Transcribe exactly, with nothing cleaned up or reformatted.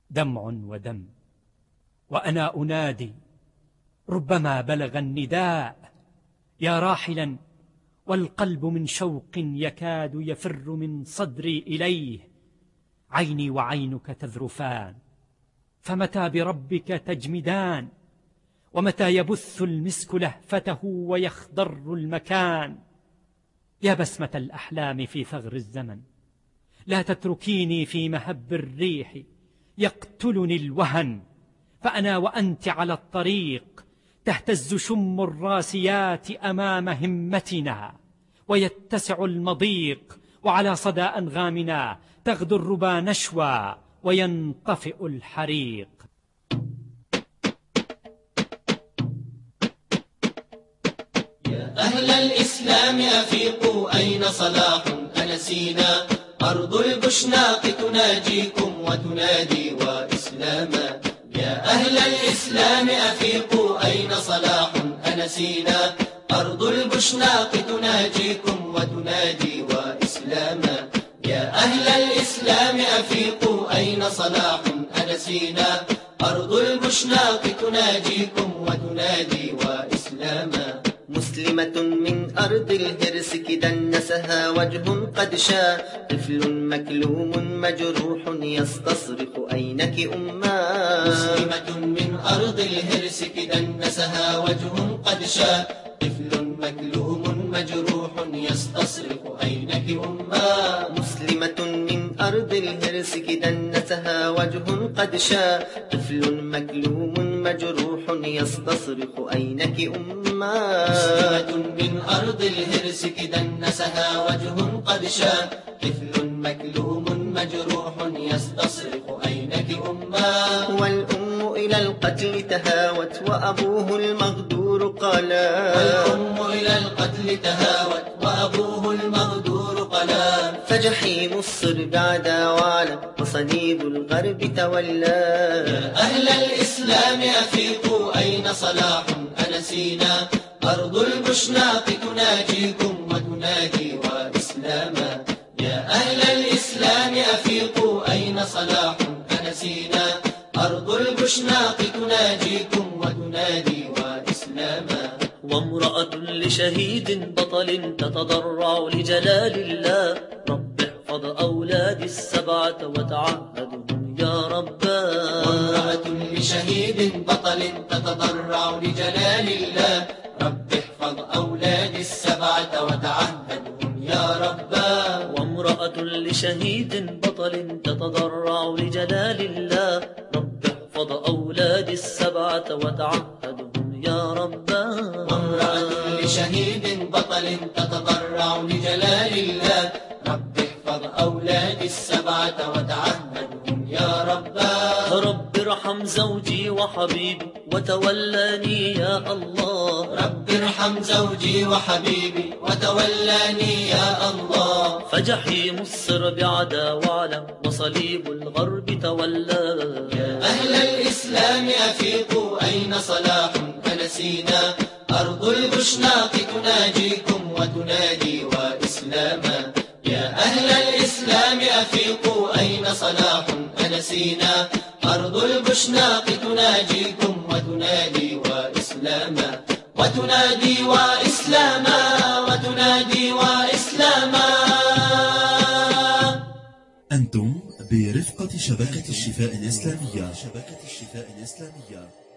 دمع ودم وأنا أنادي، ربما بلغ النداء يا راحلا والقلب من شوق يكاد يفر من صدري إليه. عيني وعينك تذرفان، فمتى بربك تجمدان؟ ومتى يبث المسك لهفته ويخضر المكان؟ يا بسمة الأحلام في ثغر الزمن، لا تتركيني في مهب الريح يقتلني الوهن. فأنا وأنت على الطريق، تهتز شم الراسيات أمام همتنا، ويتسع المضيق، وعلى صدى أنغامنا تغدو الربا نشوى وينطفئ الحريق. يا أهل الإسلام أفيقوا، أين صلاح أنسينا؟ أرض البشناق تناجيكم وتنادي وإسلاما. يا أهل الإسلام أفيقوا، أين صلاح أنسينا؟ أرض البشناق تناجيكم وتنادي وإسلاما. يا أهل الإسلام أفيقوا، أين صلاح أنسينا؟ أرض البشناق تناجيكم وتنادي وإسلاما. مسلمة من أرض الهرس دنسها وجه قد شاء، طفل مكلوم مجروح يستصرخ أينك أما. مسلمة من أرض الهرس دنسها وجه قد شاء، طفل مكلوم مجروح يستصرخ أينك أما. مسلمة من أرض الهرس دنسها وجه قد شاء، طفل مكلوم مجروح يستصرخ أينك أما. مسلمة من أرض الهرس دنسها وجه قد شاء، طفل مكلوم مجروح يستصرخ أينك أما. والأم إلى القتل تهاوت وأبوه المغدور قالا. والأم إلى القتل تهاوت وأبوه المغدور قالا. فجحيم الصرب عدا وعلا وصليب الغرب تولى. يا أهل الإسلام أفيقوا، أين صلاح أنسينا؟ أرض البشناق تناجيكم وتنادي وإسلاما. يا أهل الإسلام أفيقوا، أين صلاح أنسينا؟ أرض البشناق تناجيكم وتنادي وإسلاما. وامرأة لشهيد بطل تتضرع لجلال الله، رب احفظ أولادي السبعة وتعهدهم يا ربا. وامرأة لشهيد بطل تتضرع لجلال الله، رب احفظ أولادي السبعة وتعهدهم يا ربا. وامرأة لشهيد بطل تتضرع لجلال الله، رب احفظ أولادي السبعة وتعهدهم يا ربا. وامرأة لشهيد بطل تتضرع لجلال الله، رب احفظ أولادي السبعة وتعهدهم يا ربا. رب ارحم زوجي وحبيبي وتولاني يا الله. رب ارحم زوجي وحبيبي وتولاني يا الله. فجحيم الصرب عدا وعلا وصليب الغرب تولى. يا أهل الإسلام أفيقوا، أين صلاح أنسينا؟ أرض البشناق تناجيكم وتنادي وإسلاما. يا أهل الإسلام أفيقوا، أين صلاح أنسينا؟ أرض البشناق تناجيكم وتنادي وإسلاما. وتنادي وإسلاما، وتنادي وإسلاما. أنتم برفقة شبكة الشفاء الإسلامية. شبكة الشفاء الإسلامية.